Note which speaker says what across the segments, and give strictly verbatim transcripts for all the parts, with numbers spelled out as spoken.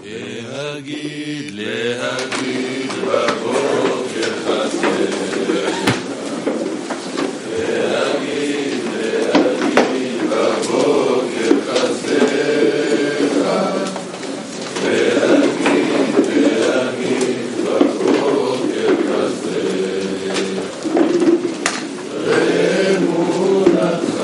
Speaker 1: להגיד, להגיד בבוקר חסד. להגיד, להגיד בבוקר חסד. להגיד, להגיד בבוקר חסד. אמונתך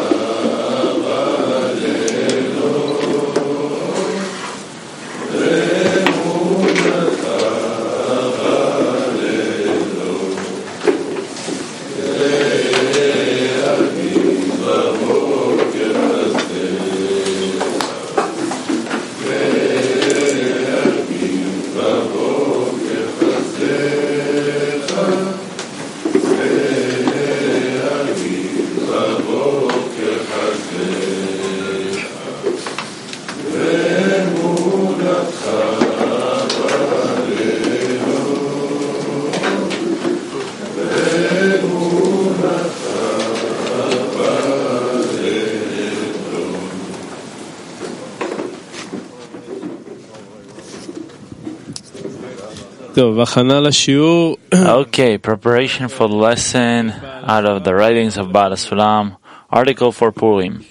Speaker 2: Okay, preparation for the lesson out of the writings of Baal HaSulam, article for Purim.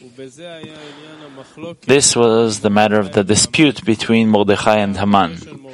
Speaker 2: This was the matter of the dispute between Mordechai and Haman.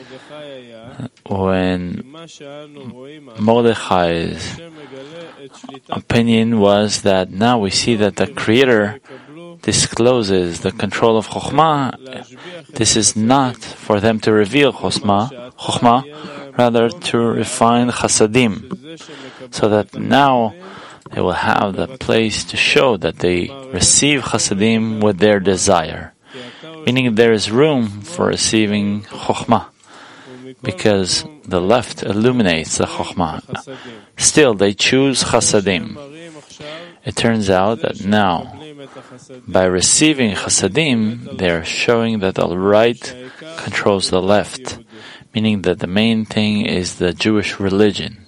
Speaker 2: When Mordechai's opinion was that now we see that the Creator discloses the control of Chokhmah, this is not for them to reveal Chokhmah, Chokhmah, rather to refine Chasadim, so that now they will have the place to show that they receive Chasadim with their desire, meaning there is room for receiving Chokhmah, because the left illuminates the Chokhmah. Still, they choose Chasadim. It turns out that now, by receiving Chasadim, they are showing that the right controls the left, meaning that the main thing is the Jewish religion.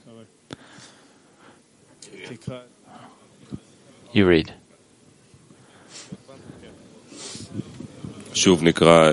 Speaker 2: You read.
Speaker 1: שוב נקרא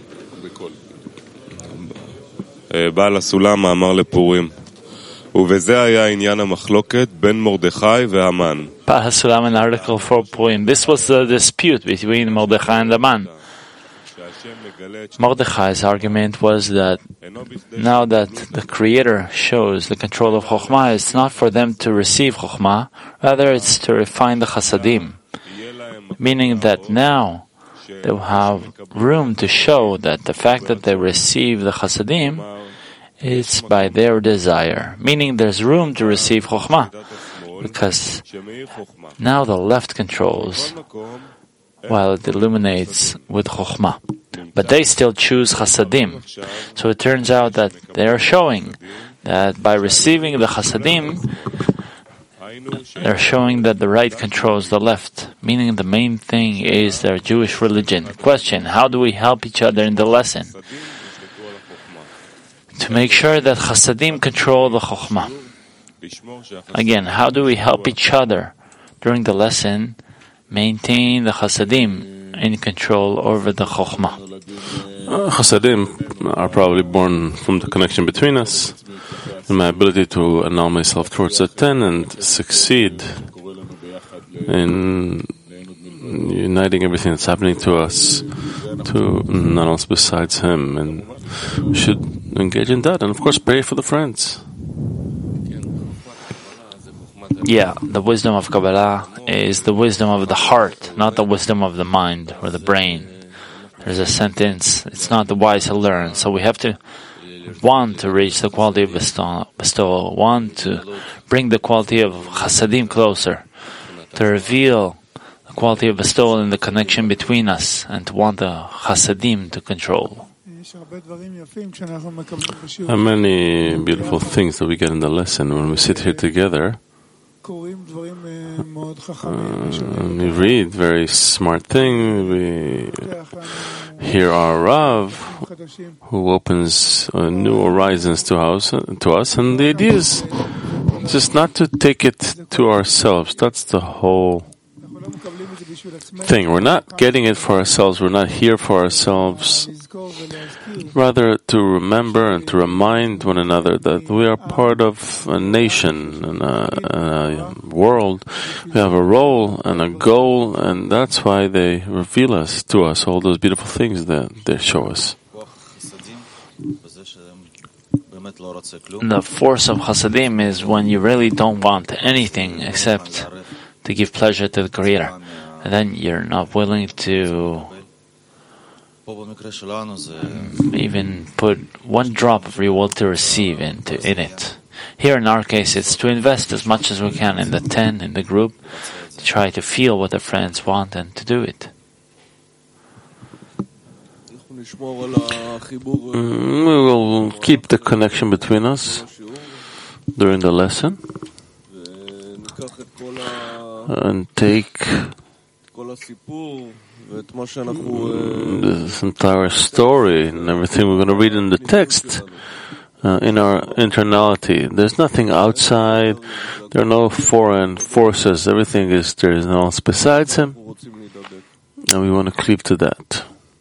Speaker 1: בעל הסולם מאמר לפורים, ובזה היה עניין המחלוקת בין מרדכי והמן.
Speaker 2: Baal HaSulam, an article for Purim. This was the dispute between Mordechai and Haman. Mordechai's argument was that now that the Creator shows the control of Chokhmah, it's not for them to receive Chokhmah, rather it's to refine the Chasadim, meaning that now they will have room to show that the fact that they receive the Chasadim is by their desire, meaning there's room to receive Chokhmah, because now the left controls while it illuminates with Chokhmah. But they still choose Chasadim. So it turns out that they are showing that by receiving the Chasadim, they're showing that the right controls the left, meaning the main thing is their Jewish religion. Question: how do we help each other in the lesson? To make sure that Chasadim control the Chokhmah. Again, how do we help each other during the lesson maintain the Chasadim in control over the Chokhmah?
Speaker 3: Uh, Chasadim are probably born from the connection between us and my ability to annul myself towards the ten and succeed in uniting everything that's happening to us to none else besides Him, and we should engage in that and of course pray for the friends.
Speaker 2: Yeah, the wisdom of Kabbalah is the wisdom of the heart, not the wisdom of the mind or the brain. There's a sentence, it's not the wise who learn. So we have to want to reach the quality of bestowal, bestowal, want to bring the quality of Chasadim closer, to reveal the quality of bestowal in the connection between us, and to want the Chasadim to control.
Speaker 3: There are many beautiful things that we get in the lesson when we sit here together. Uh, we read very smart things. We hear our Rav, who opens uh, new horizons to us, to us, and the idea is just not to take it to ourselves. That's the whole thing. We're not getting it for ourselves. We're not here for ourselves. rather to remember and to remind one another that we are part of a nation and a, a world. We have a role and a goal, and that's why they reveal us to us all those beautiful things that they show us.
Speaker 2: The force of Chasadim is when you really don't want anything except to give pleasure to the Creator. And then you're not willing to even put one drop of your will to receive into in it. Here in our case, it's to invest as much as we can in the ten, in the group, to try to feel what the friends want and to do it.
Speaker 3: Mm, we will keep the connection between us during the lesson and take this entire story and everything we're going to read in the text uh, in our internality. There's nothing outside. There are no foreign forces. Everything is there is no else besides Him, and we want to cleave to that.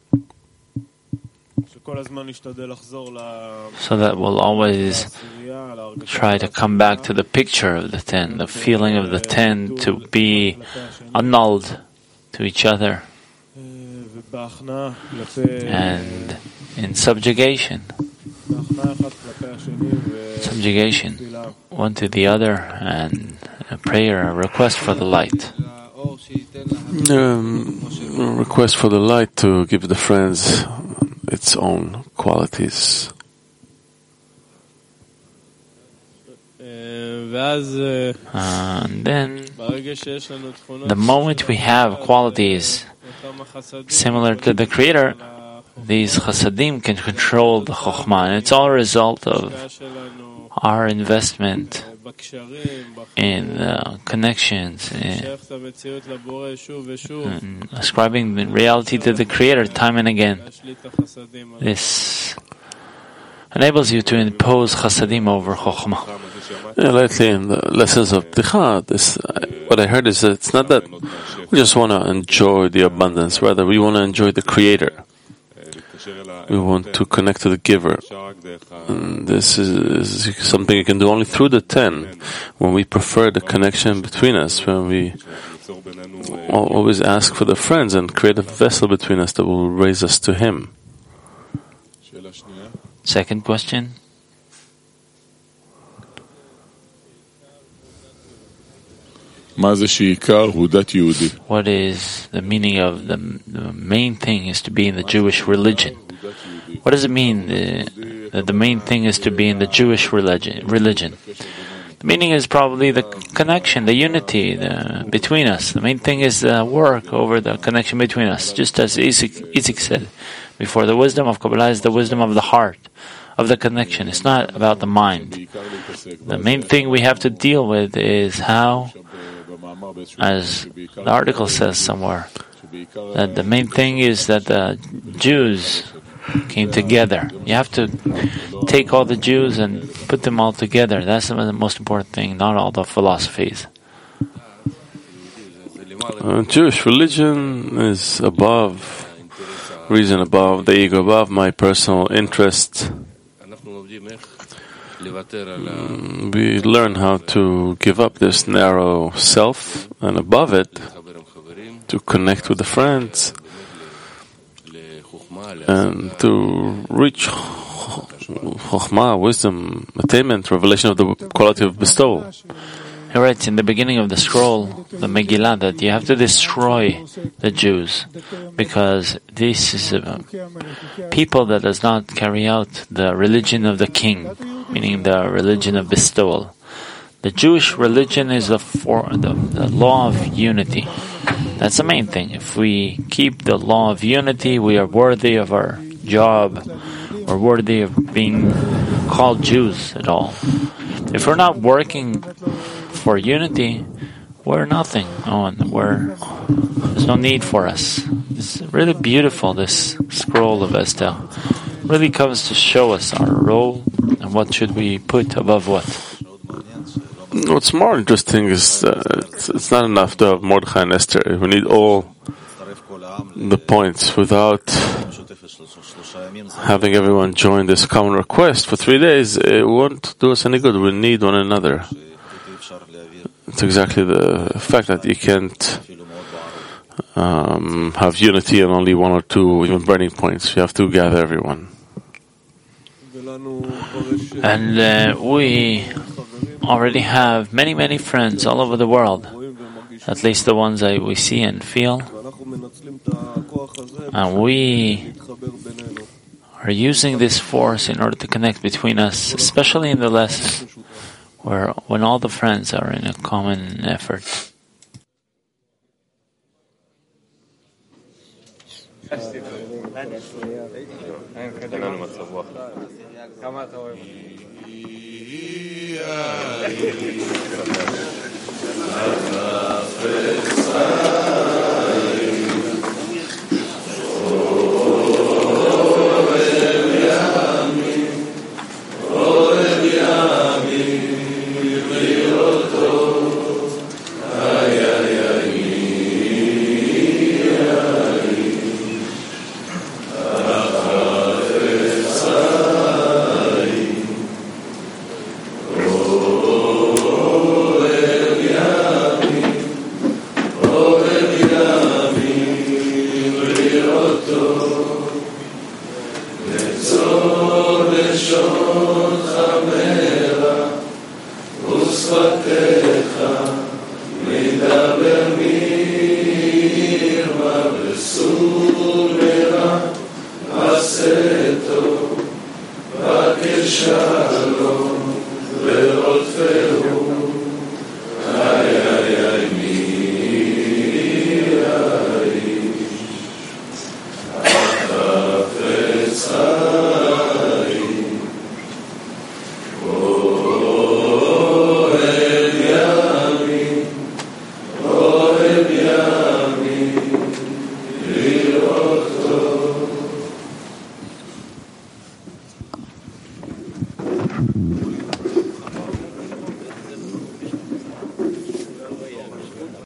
Speaker 2: So that we'll always try to come back to the picture of the ten, the feeling of the ten to be annulled to each other and in subjugation. Subjugation, one to the other, and a prayer, a request for the light.
Speaker 3: Um, a request for the light to give the friends its own qualities.
Speaker 2: Uh, and then, the moment we have qualities similar to the Creator, these chasadim can control the chokhmah, and it's all a result of our investment in uh, connections, in, in ascribing the reality to the Creator time and again. This enables you to impose chasadim over chokhmah.
Speaker 3: Yeah, lately in the lessons of Pticha, this uh, what I heard is that it's not that we just want to enjoy the abundance, rather we want to enjoy the Creator. We want to connect to the Giver. And this is, is something you can do only through the ten, when we prefer the connection between us, when we always ask for the friends and create a vessel between us that will raise us to Him.
Speaker 2: Second question.
Speaker 4: What is
Speaker 2: the meaning of the, the main thing is to be in the Jewish religion? What does it mean uh, that the main thing is to be in the Jewish religion? religion? The meaning is probably the connection, the unity the, between us. The main thing is the work over the connection between us. Just as Isaac said before, the wisdom of Kabbalah is the wisdom of the heart, of the connection. It's not about the mind. The main thing we have to deal with is how, as the article says somewhere, that the main thing is that the Jews came together. You have to take all the Jews and put them all together. That's the most important thing, not all the philosophies.
Speaker 3: Uh, Jewish religion is above reason, above the ego, above my personal interest. Mm, we learn how to give up this narrow self, and above it, to connect with the friends and to reach chokhmah, wisdom, attainment, revelation of the quality of bestowal.
Speaker 2: He writes in the beginning of the scroll, the Megillah, that you have to destroy the Jews because this is a people that does not carry out the religion of the king, meaning the religion of bestowal. The Jewish religion is the, for, the, the law of unity. That's the main thing. If we keep the law of unity, we are worthy of our job. We're worthy of being called Jews at all. If we're not working for unity, we're nothing. Oh, and we're, there's no need for us. It's really beautiful, this scroll of Esther. It really comes to show us our role and what should we put above what.
Speaker 3: What's more interesting is uh, it's, it's not enough to have Mordechai and Esther. We need all the points. Without having everyone join this common request for three days, it won't do us any good. We need one another. It's exactly the fact that you can't um, have unity on only one or two even burning points. You have to gather everyone.
Speaker 2: And uh, we already have many, many friends all over the world, at least the ones that we see and feel. And we are using this force in order to connect between us, especially in the lesson, where when all the friends are in a common effort.
Speaker 5: Shalom.